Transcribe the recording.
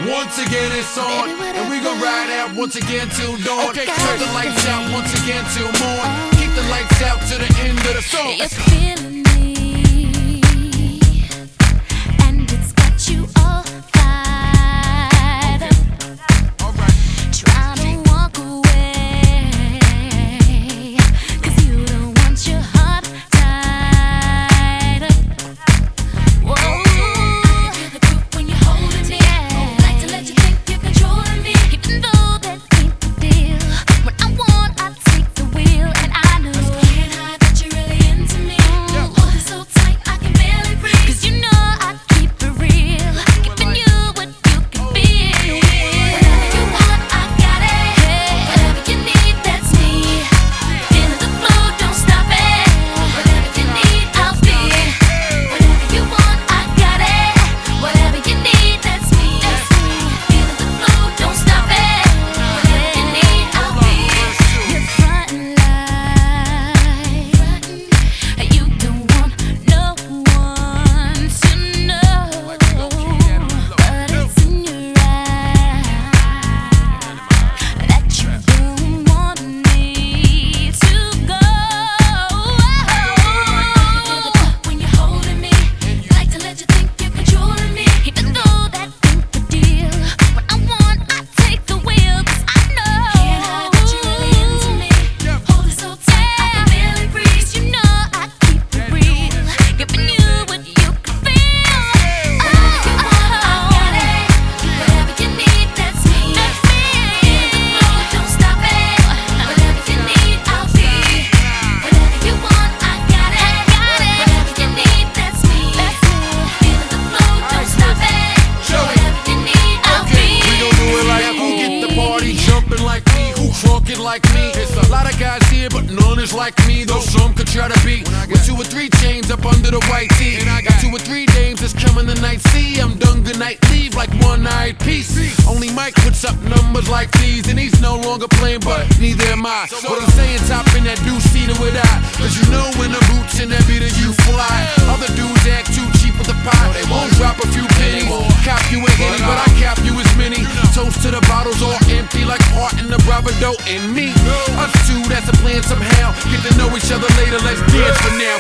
Once again it's on, and we gon' ride out once again till dawn. Okay, turn the lights out once again till morn. Keep the lights out to the end of the song. You're feeling me, and it's got you all fired up. Alright. Trying to walk away, 'cause you don't want your heart tied up. Whoa, I can feel the grip when you're holding me. Like to let you think you're controlling me, even though that ain't the deal. When I want, I take the wheel, and I know it's playing high that you're really into me. Hold it so tight I can barely breathe, 'cause you know I keep it real, giving you what you can feel. Whatever you want, I got it. Whatever you need, that's me. Feeling the flow, don't stop it. Whatever you need, I'll be. Whatever you want, I got it. Whatever you need, that's me. Feeling the flow, don't stop it. Whatever you need, I'll be. You're frontin' like you don't want no one to know, but it's in your eyes that you don't want me to go. When you're holding me, like to let you think you're controlling me, even though that ain't the deal. When I want, I take the wheel, 'cause I know can't hide that you're really into me. Hold it so tight I can barely breathe, 'cause you know I keep it real, giving you what you can feel. Whatever you want, I got it. Whatever you need, that's me. Feel the flow, don't stop it. Whatever you need, I'll be. Whatever you want, I got it. Whatever you need, that's me. Feeling the flow, don't stop it. Whatever you need, I'll be. We gon' do it like who get the party jumping like me, who crunk like me. It's a lot of guys here, but none is like me. Though some could try to be with 2 or 3 chains up under the white tee. And I got 2 or 3 dames that's coming tonight. See, I'm done, good night, leave like one-eyed piece. Only Mike puts up numbers like these, and he's no longer playing, but neither am I. What I'm saying, top in that deuce-seater with I, 'cause you know when the boots in that beater you fly. Other dudes act too cheap with the pie. They won't drop a few pennies. Cop you a Henny, but I cap you as many. Toast to the bottles all empty like Hart and the Bravado and me. Us two, that's a plan somehow. Get to know each other later, let's dance for now.